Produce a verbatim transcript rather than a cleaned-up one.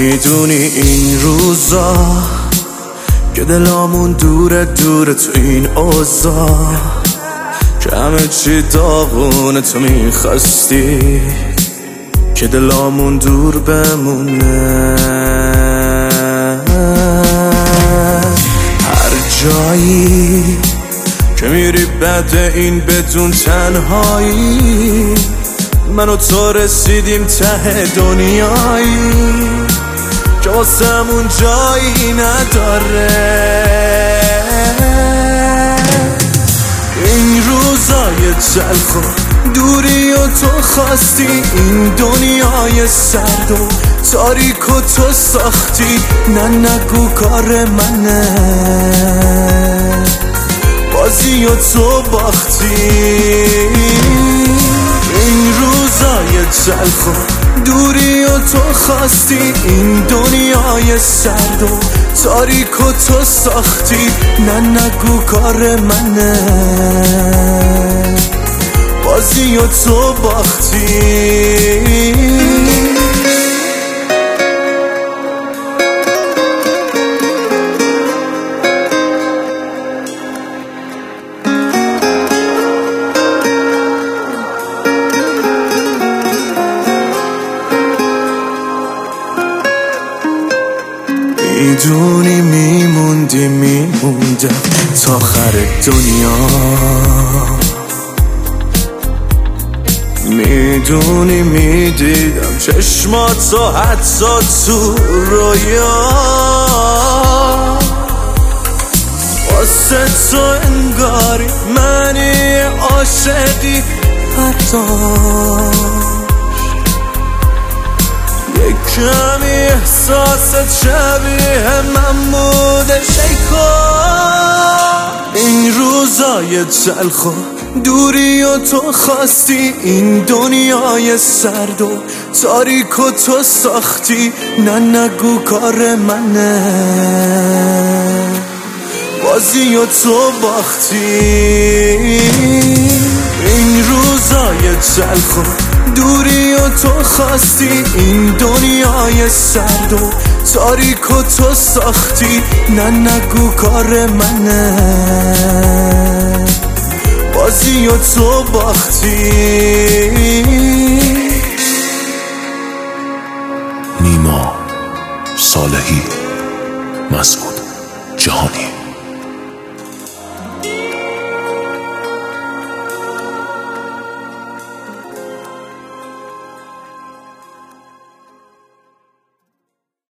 میدونی این روزا که دلامون دوره دوره تو این اوضاع، که همه چی داغونه تو میخواستی که دلامون دور بمونه. هر جایی که میری بعد این بدون تنهایی، من و تو رسیدیم ته دنیایی که واسمون جایی نداره. این روزای تلخ و دوری و تو خواستی، این دنیای سرد و تاریک و تو ساختی. نه نگو کار منه، بازی و تو باختی. این روزای تلخ و دوری و تو خواستی، این دنیای سرد و تاریک و تو ساختی. نه نگو کار منه، بازی و تو باختی. میدونی میموندی میموندم تا آخر دنیا، میدونی میدیدم چشماتو حتی تو رویا. واسه تو انگاری منی عاشقی برداشت، یک کمی احساست شبیه من بوده شیکا. این روزای تلخ و دوری و تو خواستی، این دنیای سرد و تاریک و تو ساختی. نه نگو کار منه، بازی و تو باختی. این روزای تلخ و دوری و تو خواستی، این دنیای سرد و تاریک و تو ساختی. نه نگو کار منه، بازی و تو باختی. نیما صالحی، مسعود جهانی.